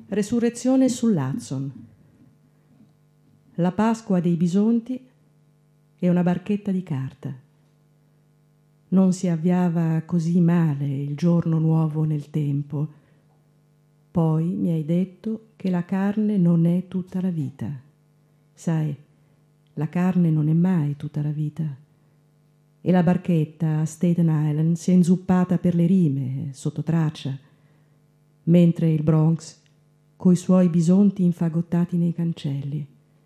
Resurrezione sull'Hudson. La Pasqua dei bisonti e una barchetta di carta. Non si avviava così male il giorno nuovo nel tempo. Poi mi hai detto che la carne non è tutta la vita. Sai, la carne non è mai tutta la vita. E la barchetta a Staten Island si è inzuppata per le rime, sotto traccia, mentre il Bronx coi suoi bisonti infagottati nei cancelli.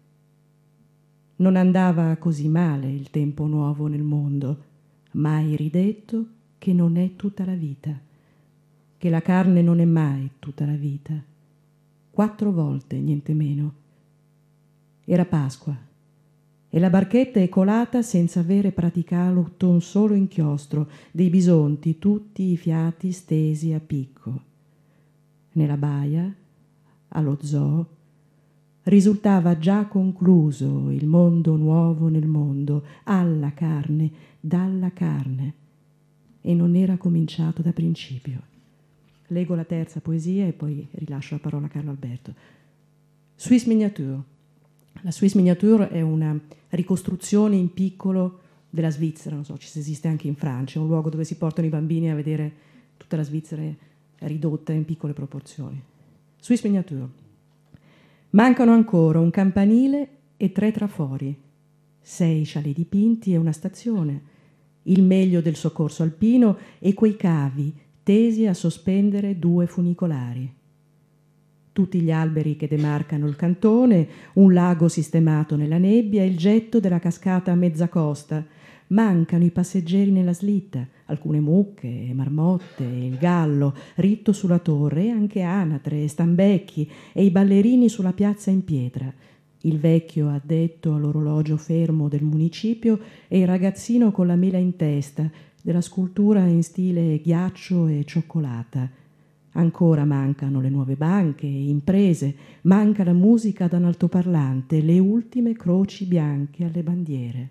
Non andava così male il tempo nuovo nel mondo, ma hai ridetto che non è tutta la vita, che la carne non è mai tutta la vita. 4 volte, niente meno. Era Pasqua e la barchetta è colata senza avere praticato un solo inchiostro, dei bisonti tutti i fiati stesi a picco. Nella baia, allo zoo, risultava già concluso il mondo nuovo nel mondo, alla carne, dalla carne, e non era cominciato da principio. Leggo la terza poesia e poi rilascio la parola a Carlo Alberto. Swiss Miniature. La Swiss Miniature è una ricostruzione in piccolo della Svizzera, non so se esiste anche in Francia, è un luogo dove si portano i bambini a vedere tutta la Svizzera ridotta in piccole proporzioni. Swiss Miniature. Mancano ancora un campanile e 3 trafori, 6 chalet dipinti e una stazione, il meglio del soccorso alpino e quei cavi tesi a sospendere 2 funicolari. Tutti gli alberi che demarcano il cantone, un lago sistemato nella nebbia e il getto della cascata a mezza costa. Mancano i passeggeri nella slitta, alcune mucche, marmotte, il gallo, ritto sulla torre, e anche anatre, stambecchi e i ballerini sulla piazza in pietra, il vecchio addetto all'orologio fermo del municipio e il ragazzino con la mela in testa della scultura in stile ghiaccio e cioccolata. Ancora mancano le nuove banche e imprese, manca la musica da un altoparlante, le ultime croci bianche alle bandiere.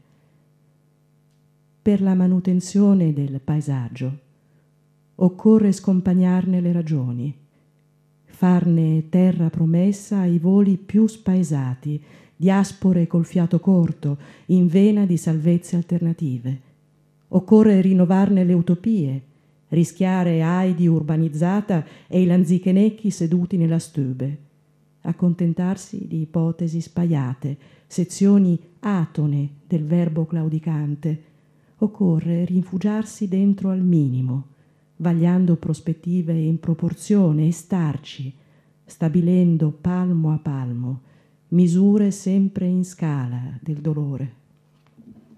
Per la manutenzione del paesaggio occorre scompagnarne le ragioni, farne terra promessa ai voli più spaesati, diaspore col fiato corto, in vena di salvezze alternative. Occorre rinnovarne le utopie, rischiare Heidi urbanizzata e i lanzichenecchi seduti nella stube, accontentarsi di ipotesi spaiate, sezioni atone del verbo claudicante. Occorre rifugiarsi dentro al minimo, vagliando prospettive in proporzione e starci, stabilendo palmo a palmo misure sempre in scala del dolore.